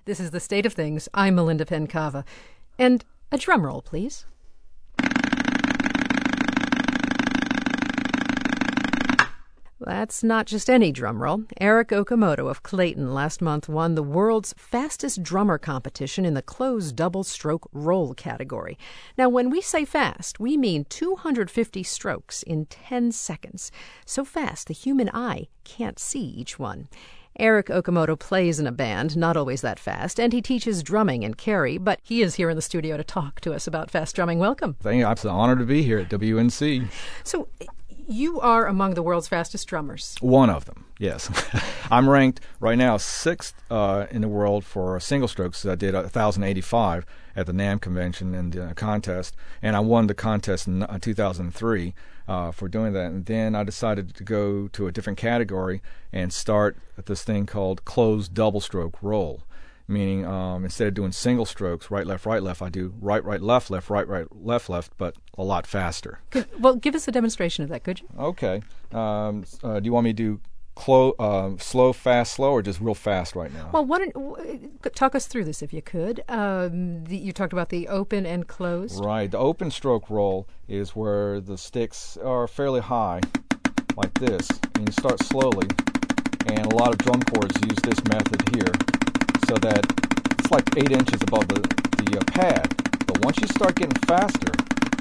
This is The State of Things. I'm Melinda Pencava. And a drum roll, please. That's not just any drum roll. Eric Okamoto of Clayton last month won the world's fastest drummer competition in the closed double stroke roll category. Now, when we say fast, we mean 250 strokes in 10 seconds. So fast the human eye can't see each one. Eric Okamoto plays in a band, not always that fast, and he teaches drumming in Cary, but he is here in the studio to talk to us about fast drumming. Welcome. Thank you. It's an honor to be here at WNC. So, you are among the world's fastest drummers. One of them, yes. I'm ranked right now 6th in the world for single strokes. I did 1,085 at the NAMM convention and the contest, and I won the contest in 2003 for doing that. And then I decided to go to a different category and start this thing called closed double stroke roll. Meaning instead of doing single strokes, right, left, I do right, left, right, left, but a lot faster. Well, give us a demonstration of that, could you? Okay. Do you want me to do slow, fast, slow, or just real fast right now? Well, talk us through this if you could. You talked about the open and closed. Right. The open stroke roll is where the sticks are fairly high, like this, and you start slowly, and a lot of drum corps use this method here. So that it's like 8 inches above the pad. But once you start getting faster,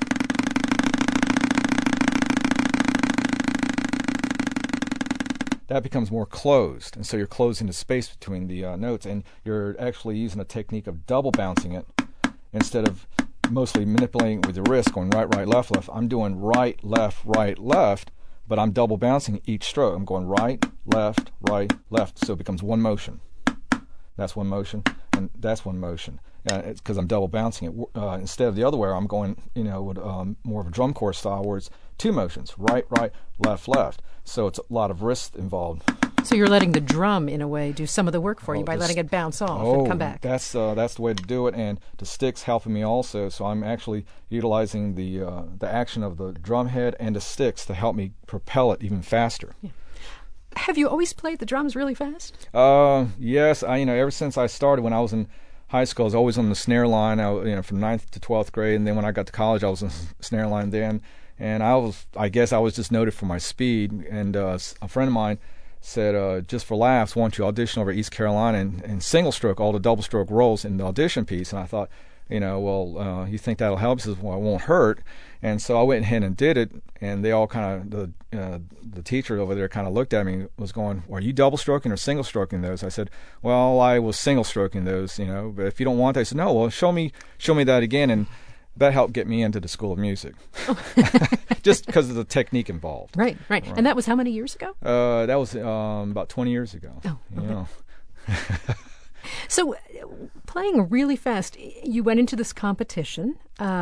that becomes more closed. And so you're closing the space between the notes, and you're actually using a technique of double bouncing it instead of mostly manipulating it with your wrist, going right, left. I'm doing right, left, but I'm double bouncing each stroke. I'm going right, left, so it becomes one motion. That's one motion, and that's one motion. It's because I'm double bouncing it. Instead of the other way, I'm going, with more of a drum corps style where it's two motions, right, left. So it's a lot of wrist involved. So you're letting the drum, in a way, do some of the work for you by letting it bounce off and come back. That's the way to do it, and the sticks helping me also. So I'm actually utilizing the action of the drum head and the sticks to help me propel it even faster. Yeah. Have you always played the drums really fast? Yes. Ever since I started when I was in high school, I was always on the snare line. From 9th to 12th grade, and then when I got to college, I was on the snare line then. And I guess I was just noted for my speed. And a friend of mine said, just for laughs, why don't you audition over at East Carolina and single stroke all the double stroke rolls in the audition piece? And I thought, you think that'll help? He says, well, it won't hurt. And so I went ahead and did it, and they all kind of, the teacher over there kind of looked at me and was going, are you double stroking or single stroking those? I said, well, I was single stroking those, but if you don't want that, I said, no, well, show me that again. And that helped get me into the School of Music, just because of the technique involved. Right. And that was how many years ago? That was about 20 years ago. Oh, okay. So, playing really fast, you went into this competition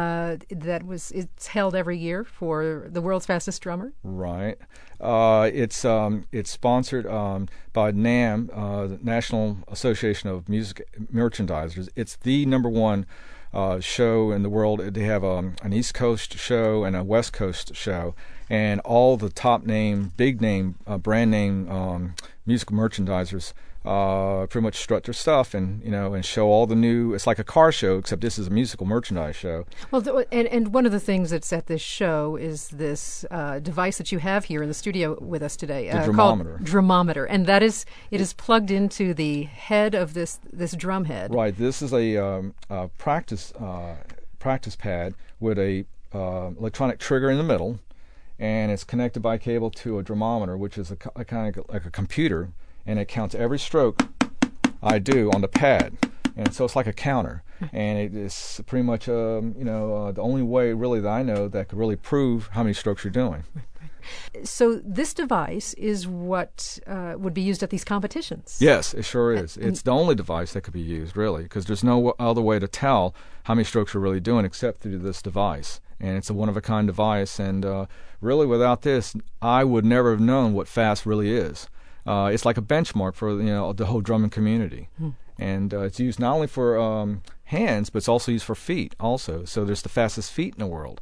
it's held every year for the world's fastest drummer. Right. It's sponsored by NAMM, the National Association of Music Merchandisers. It's the number one show in the world. They have an East Coast show and a West Coast show, and all the top name, big name, brand name musical merchandisers pretty much strut their stuff and show all the new. It's like a car show, except this is a musical merchandise show. Well, and one of the things that's at this show is this device that you have here in the studio with us today, the drumometer. Called drumometer, and it is plugged into the head of this drum head. Right. This is a practice pad with a electronic trigger in the middle, and it's connected by cable to a drumometer, which is a kind of like a computer. And it counts every stroke I do on the pad, and so it's like a counter. And it is pretty much, the only way really that I know that could really prove how many strokes you're doing. So this device is what would be used at these competitions. Yes, it sure is. It's the only device that could be used, really, because there's no other way to tell how many strokes you're really doing except through this device. And it's a one-of-a-kind device, and really without this, I would never have known what fast really is. It's like a benchmark for the whole drumming community, and it's used not only for hands, but it's also used for feet. Also, so there's the fastest feet in the world.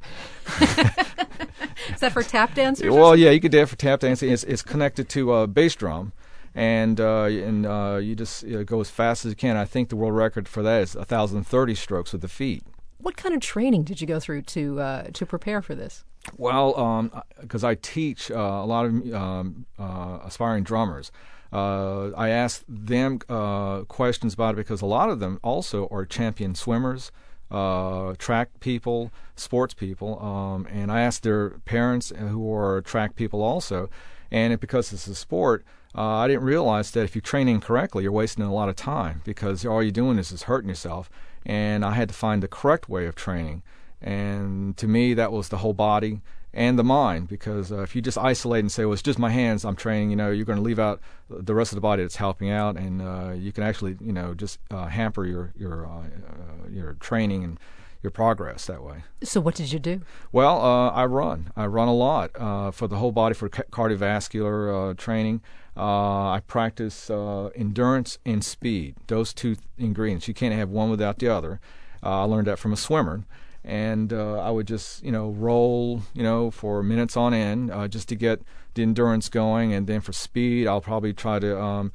Is that for tap dancers? Well, yeah, you could do it for tap dancing. It's connected to a bass drum, and you just go as fast as you can. I think the world record for that is 1,030 strokes with the feet. What kind of training did you go through to prepare for this? Well, because I teach a lot of aspiring drummers, I ask them questions about it because a lot of them also are champion swimmers, track people, sports people, and I ask their parents who are track people also. And because it's a sport, I didn't realize that if you train incorrectly, you're wasting a lot of time because all you're doing is hurting yourself. And I had to find the correct way of training. And to me, that was the whole body and the mind, because if you just isolate and say, well, it's just my hands, I'm training, you're going to leave out the rest of the body that's helping out, and you can actually, just hamper your training and your progress that way. So what did you do? Well, I run. I run a lot for the whole body for cardiovascular training. I practice endurance and speed, those two ingredients. You can't have one without the other. I learned that from a swimmer. And I would just, roll, for minutes on end just to get the endurance going. And then for speed, I'll probably try to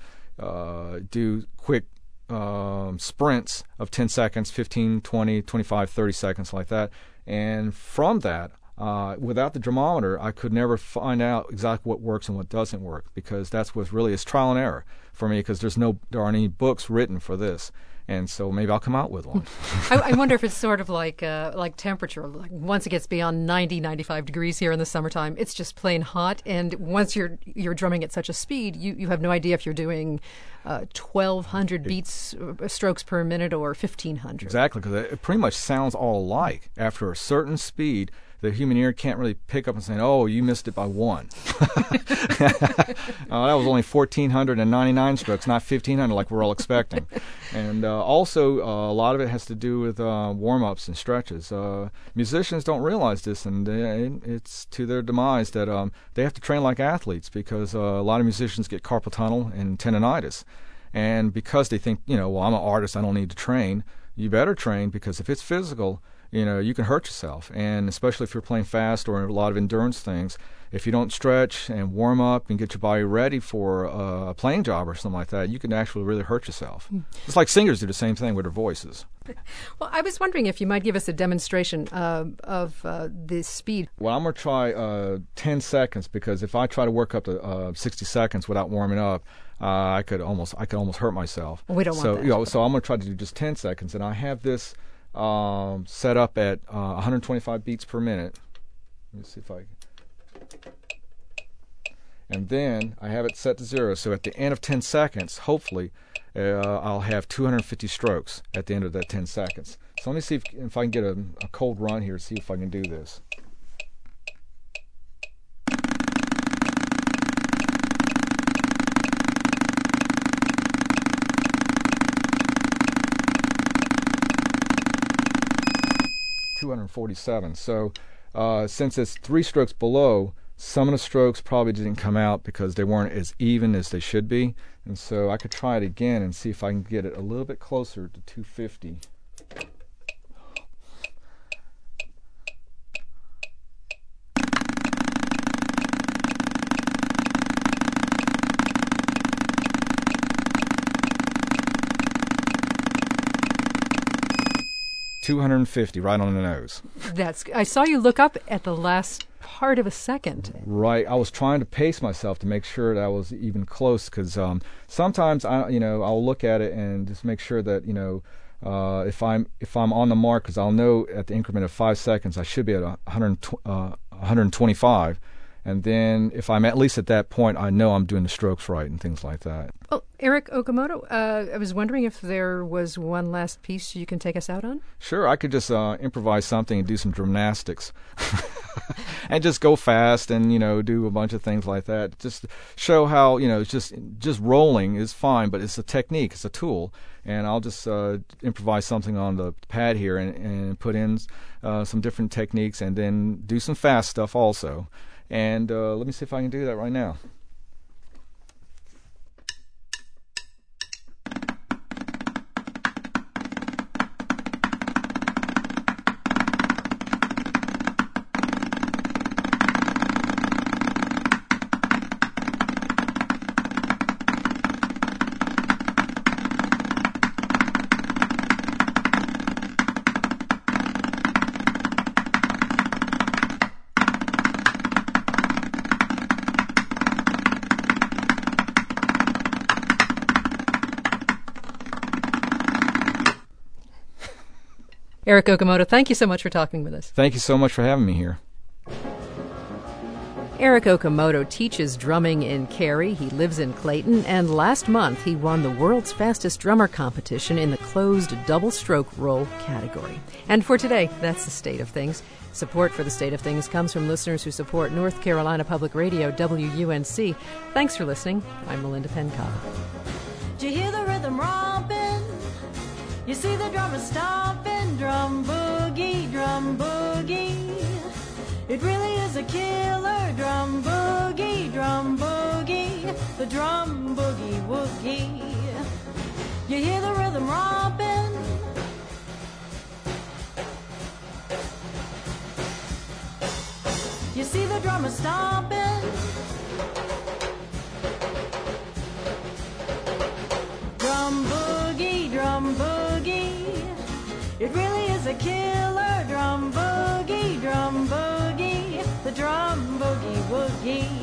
do quick sprints of 10 seconds, 15, 20, 25, 30 seconds like that. And from that, without the drummometer, I could never find out exactly what works and what doesn't work, because that's what really is trial and error for me, because there aren't any books written for this. And so maybe I'll come out with one. I wonder if it's sort of like temperature. Like once it gets beyond 90, 95 degrees here in the summertime, it's just plain hot. And once you're drumming at such a speed, you have no idea if you're doing 1,200 beats, strokes per minute, or 1,500. Exactly, because it pretty much sounds all alike. After a certain speed, the human ear can't really pick up and say, oh, you missed it by one. That was only 1,499 strokes, not 1,500 like we're all expecting. And also, a lot of it has to do with warm-ups and stretches. Musicians don't realize this, and it's to their demise that they have to train like athletes, because a lot of musicians get carpal tunnel and tendonitis. And because they think, well, I'm an artist, I don't need to train, you better train, because if it's physical, you can hurt yourself. And especially if you're playing fast or a lot of endurance things, if you don't stretch and warm up and get your body ready for a playing job or something like that, you can actually really hurt yourself. It's like singers do the same thing with their voices. Well, I was wondering if you might give us a demonstration of the speed. Well, I'm going to try 10 seconds, because if I try to work up to 60 seconds without warming up, I could almost hurt myself. Well, we don't want that. So I'm going to try to do just 10 seconds, and I have this set up at 125 beats per minute. Let me see if I can. And then I have it set to 0. So at the end of 10 seconds, hopefully, I'll have 250 strokes at the end of that 10 seconds. So let me see if I can get a cold run here, see if I can do this. .247. So since it's 3 strokes below, some of the strokes probably didn't come out because they weren't as even as they should be. And so I could try it again and see if I can get it a little bit closer to 250. .250 right on the nose. I saw you look up at the last part of a second. Right. I was trying to pace myself to make sure that I was even close, because sometimes I'll look at it and just make sure that if I'm on the mark, because I'll know at the increment of 5 seconds I should be at 125. And then if I'm at least at that point, I know I'm doing the strokes right and things like that. Well, Eric Okamoto, I was wondering if there was one last piece you can take us out on? Sure, I could just improvise something and do some gymnastics. And just go fast and, do a bunch of things like that. Just show how, just rolling is fine, but it's a technique, it's a tool. And I'll just improvise something on the pad here and put in some different techniques, and then do some fast stuff also. And let me see if I can do that right now. Eric Okamoto, thank you so much for talking with us. Thank you so much for having me here. Eric Okamoto teaches drumming in Cary. He lives in Clayton, and last month he won the world's fastest drummer competition in the closed double-stroke roll category. And for today, that's the state of things. Support for the state of things comes from listeners who support North Carolina Public Radio, WUNC. Thanks for listening. I'm Melinda Pencock. Do you hear the rhythm romping? You see the drummer stomping, drum boogie, drum boogie. It really is a killer, drum boogie, the drum boogie woogie. You hear the rhythm romping? You see the drummer stomping? Drum boogie, it really is a killer, drum boogie, the drum boogie woogie.